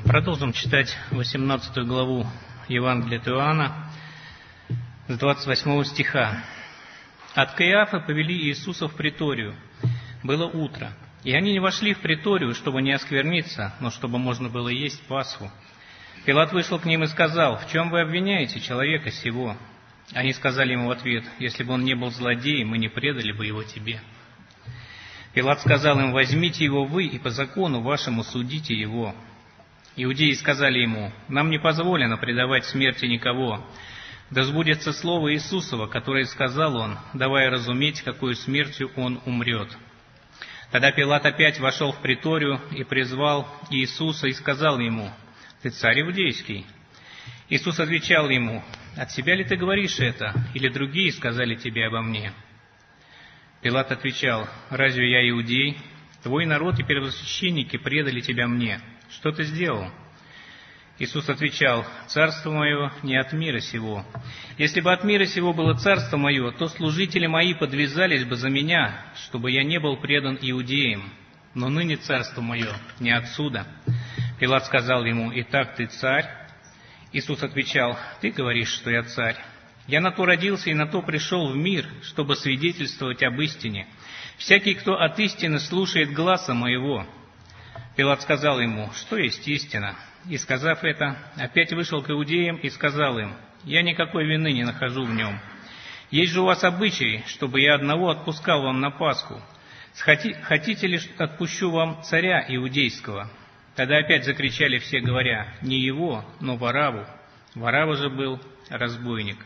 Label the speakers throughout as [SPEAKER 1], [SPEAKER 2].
[SPEAKER 1] Продолжим читать 18 главу Евангелия от Иоанна с 28 стиха. «От Каиафы повели Иисуса в приторию. Было утро, и они не вошли в приторию, чтобы не оскверниться, но чтобы можно было есть Пасху. Пилат вышел к ним и сказал: „В чем вы обвиняете человека сего?“ Они сказали ему в ответ: „Если бы он не был злодеем, мы не предали бы его тебе“. Пилат сказал им: „Возьмите его вы и по закону вашему судите его“. Иудеи сказали ему: „Нам не позволено предавать смерти никого. Да сбудется слово Иисусова, которое сказал он, давая разуметь, какой смертью он умрет“. Тогда Пилат опять вошел в приторию и призвал Иисуса и сказал ему: „Ты царь иудейский?“ Иисус отвечал ему: „От себя ли ты говоришь это, или другие сказали тебе обо мне?“ Пилат отвечал: „Разве я иудей? Твой народ и первосвященники предали тебя мне. Что ты сделал?“ Иисус отвечал: „Царство мое не от мира сего. Если бы от мира сего было царство мое, то служители мои подвязались бы за меня, чтобы я не был предан иудеям. Но ныне царство мое не отсюда“. Пилат сказал ему: „Итак, ты царь?“ Иисус отвечал: „Ты говоришь, что я царь. Я на то родился и на то пришел в мир, чтобы свидетельствовать об истине. Всякий, кто от истины слушает гласа моего“. Пилат сказал ему: „Что есть истина?“ И, сказав это, опять вышел к иудеям и сказал им: „Я никакой вины не нахожу в нем. Есть же у вас обычай, чтобы я одного отпускал вам на Пасху. Хотите ли, отпущу вам царя иудейского?“ Тогда опять закричали все, говоря: „Не его, но Варавву“. Варавва же был разбойник.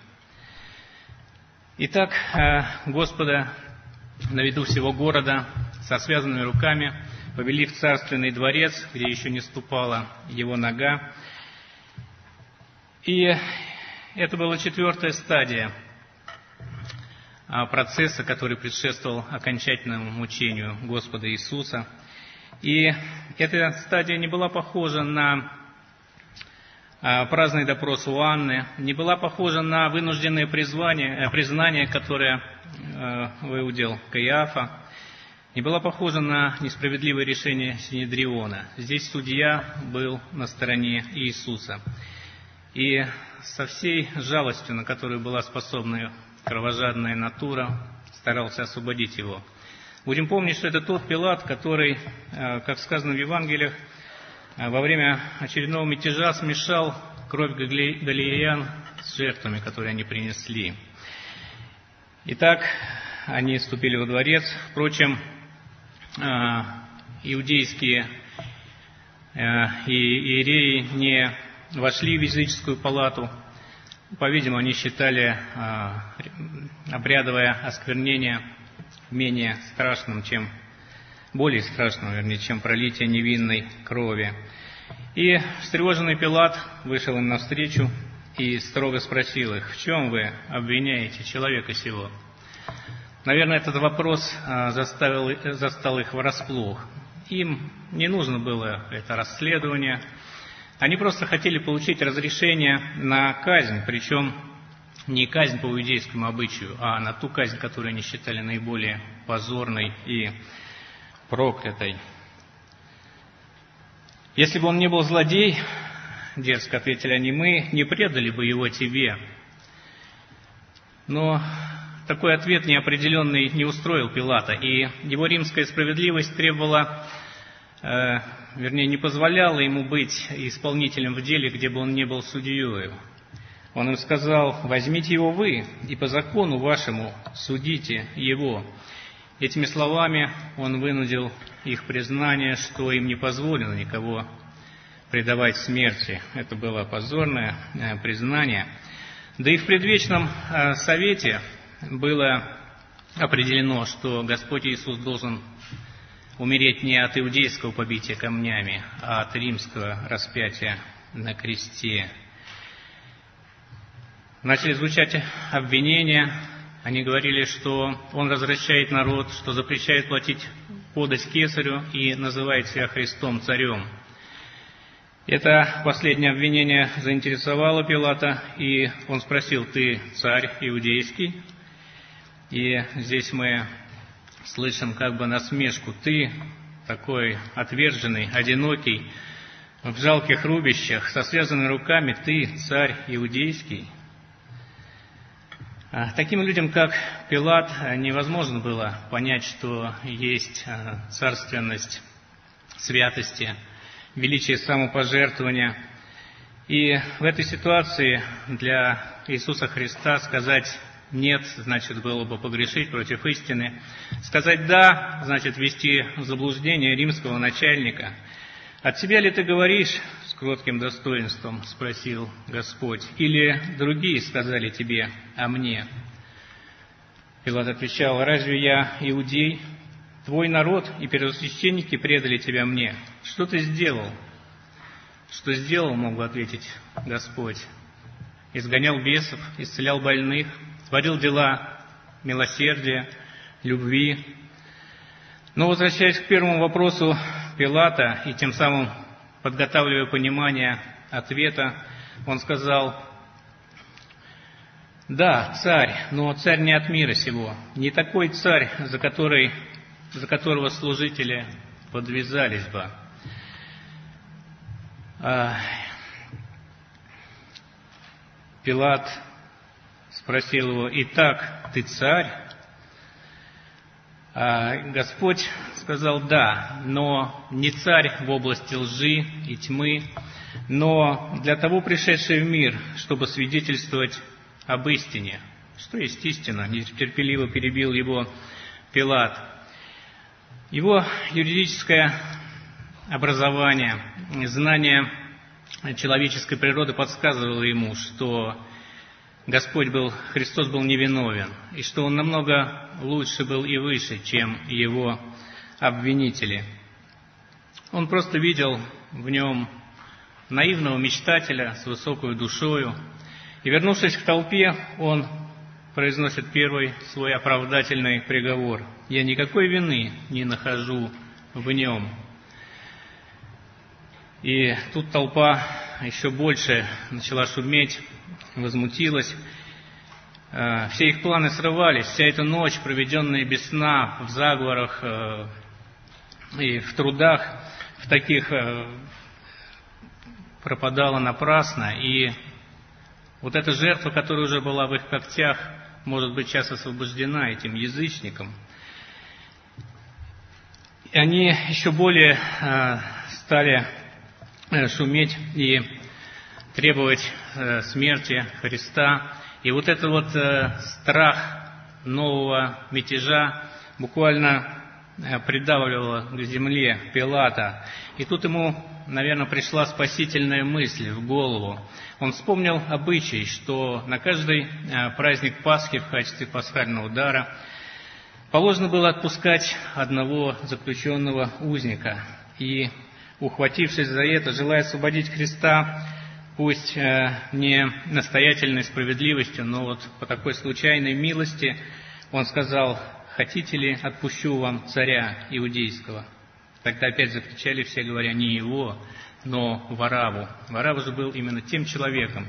[SPEAKER 1] Итак, Господа на виду всего города со связанными руками повели в царственный дворец, где еще не ступала его нога. И это была 4-я стадия процесса, который предшествовал окончательному мучению Господа Иисуса. И эта стадия не была похожа на праздный допрос у Анны, не была похожа на вынужденное признание, которое выудил Каиафа, не была похожа на несправедливое решение Синедриона. Здесь судья был на стороне Иисуса. И со всей жалостью, на которую была способна кровожадная натура, старался освободить его. Будем помнить, что это тот Пилат, который, как сказано в Евангелиях, во время очередного мятежа смешал кровь галилеян с жертвами, которые они принесли. Итак, они вступили во дворец. Впрочем, иудейские иереи не вошли в языческую палату. По-видимому, они считали обрядовое осквернение менее страшным, более страшным, вернее, чем пролитие невинной крови. И встревоженный Пилат вышел им навстречу и строго спросил их: „В чем вы обвиняете человека сего?“ Наверное, этот вопрос застал их врасплох. Им не нужно было это расследование. Они просто хотели получить разрешение на казнь, причем не казнь по иудейскому обычаю, а на ту казнь, которую они считали наиболее позорной и проклятой. „Если бы он не был злодей, — дерзко ответили они, — мы не предали бы его тебе“. Но такой ответ неопределенный не устроил Пилата, и его римская справедливость требовала, не позволяла ему быть исполнителем в деле, где бы он не был судьею. Он им сказал: „Возьмите его вы и по закону вашему судите его“. Этими словами он вынудил их признание, что им не позволено никого предавать смерти. Это было позорное признание. Да и в предвечном совете было определено, что Господь Иисус должен умереть не от иудейского побития камнями, а от римского распятия на кресте. Начали звучать обвинения. Они говорили, что он развращает народ, что запрещает платить подать кесарю и называет себя Христом, царем. Это последнее обвинение заинтересовало Пилата, и он спросил: „Ты царь иудейский?“ И здесь мы слышим как бы насмешку: „Ты такой отверженный, одинокий, в жалких рубищах, со связанными руками, ты, царь иудейский. Таким людям, как Пилат, невозможно было понять, что есть царственность святости, величие самопожертвования. И в этой ситуации для Иисуса Христа сказать «нет» значит было бы погрешить против истины. Сказать «да» значит ввести в заблуждение римского начальника. «От себя ли ты говоришь?» — с кротким достоинством спросил Господь. «Или другие сказали тебе о мне?» Пилат отвечал: «Разве я иудей? Твой народ и первосвященники предали тебя мне. Что ты сделал?» «Что сделал?» — мог бы ответить Господь. «Изгонял бесов, исцелял больных, творил дела милосердия, любви». Но, возвращаясь к первому вопросу Пилата и тем самым подготавливая понимание ответа, он сказал: «Да, царь, но царь не от мира сего, не такой царь, за которого служители подвязались бы». Пилат спросил его: «Итак, ты царь?» Господь сказал: «Да, но не царь в области лжи и тьмы, но для того пришедший в мир, чтобы свидетельствовать об истине». «Что есть истина?» — нетерпеливо перебил его Пилат. Его юридическое образование, знание человеческой природы подсказывало ему, что Христос был невиновен, и что Он намного лучше был и выше, чем его обвинители. Он просто видел в нем наивного мечтателя с высокой душою, и, вернувшись к толпе, он произносит первый свой оправдательный приговор: «Я никакой вины не нахожу в нем». И тут толпа еще больше начала шуметь, возмутилась. Все их планы срывались, вся эта ночь, проведенная без сна, в заговорах и в трудах, в таких, пропадала напрасно. И вот эта жертва, которая уже была в их когтях, может быть сейчас освобождена этим язычником. И они еще более стали шуметь и требовать смерти Христа. И вот этот вот страх нового мятежа буквально придавливало к земле Пилата. И тут ему, наверное, пришла спасительная мысль в голову. Он вспомнил обычай, что на каждый праздник Пасхи в качестве пасхального дара положено было отпускать одного заключенного узника. И, ухватившись за это, желая освободить Христа, пусть не настоятельной справедливостью, но вот по такой случайной милости, он сказал: «Хотите ли, отпущу вам царя иудейского?» Тогда опять закричали все, говоря: «Не его, но Варавву». Варавва же был именно тем человеком,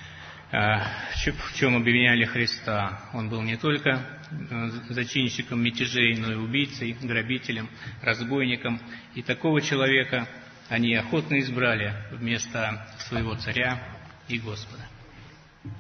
[SPEAKER 1] в чем обвиняли Христа. Он был не только зачинщиком мятежей, но и убийцей, грабителем, разбойником. И такого человека они охотно избрали вместо своего царя и Господа.